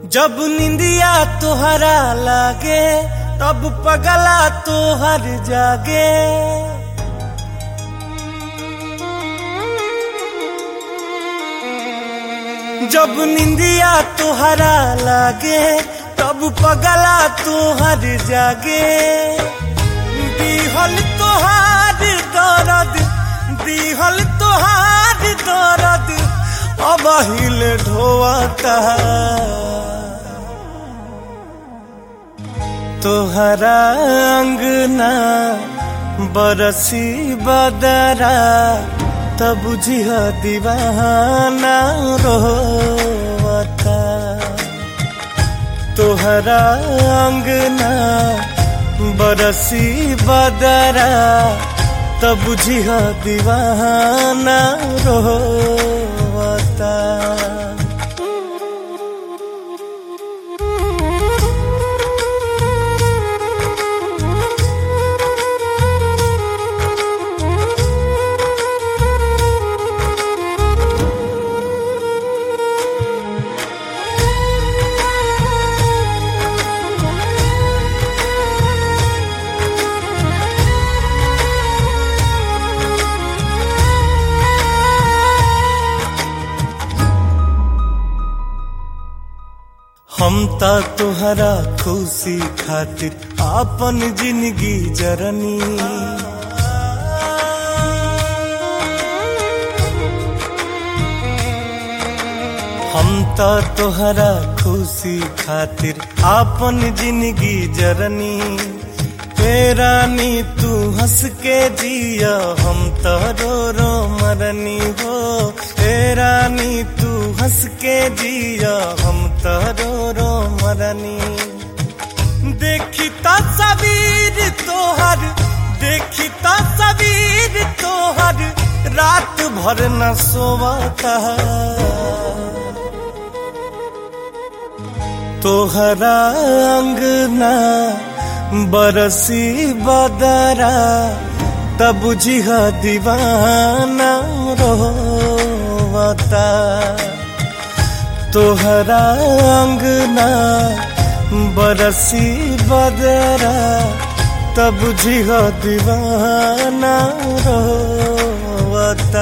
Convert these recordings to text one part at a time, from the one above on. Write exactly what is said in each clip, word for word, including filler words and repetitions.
जब निंदिया तोहरा लागे तब पगला तोहर जागे। जब निंदिया तोहरा लागे तब पगला तोहर जागे। दिहल तोहार दर्द दिहल तोहार दर्द अब हिल ढोता। तोहरा अंगना बरसी बदरा तब बुझिह दीवाना रोता। तोहरा अंगना बरसी बदरा तब बुझिह दीवाना रोता। हम ता तोहरा खुशी खातिर आपन जिंदगी जरनी। हम ता तोहरा खुशी खातिर आपन जिंदगी जरनी। रानी तू हंस के जिया हम तो रो रो मरनी हो। रानी तू हंस के जिया हम तो रो रो मरनी। देखी तस्वीर तोहर देखी तस्वीर तोहर रात भर न सोवता। तोहरा अंगना बरसी बदरा तब बुझिह दीवाना रोता। तोहरा अंगना बरसी बदरा तब बुझिह दीवाना रोता।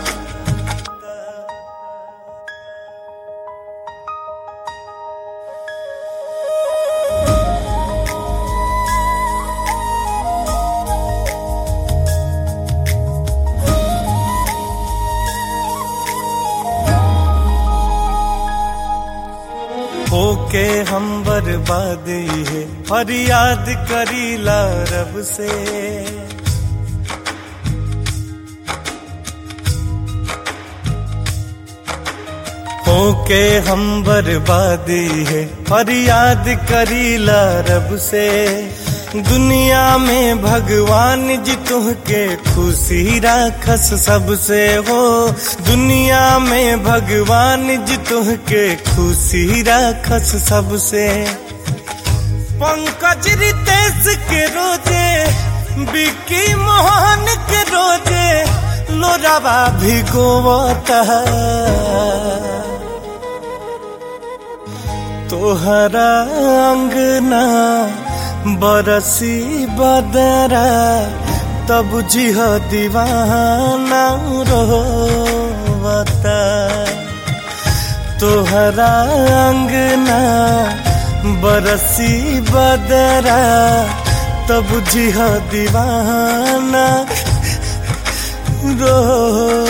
होके हम बर्बादी है फरियाद करीला रब से। होके हम बर्बादी है फरियाद करीला रब से। दुनिया में भगवान जी तुहके खुशी राखस सबसे हो। दुनिया में भगवान जी तुहके खुशी राखस सबसे। पंकज रितेश के रोजे बिकी मोहन के रोजे लोरावा भिगोवता। तोहरा अंगना बरसी बदरा तब बुझिह दीवाना रोता। तोहरा अंगना बरसी बदरा तब बुझिह दीवाना रो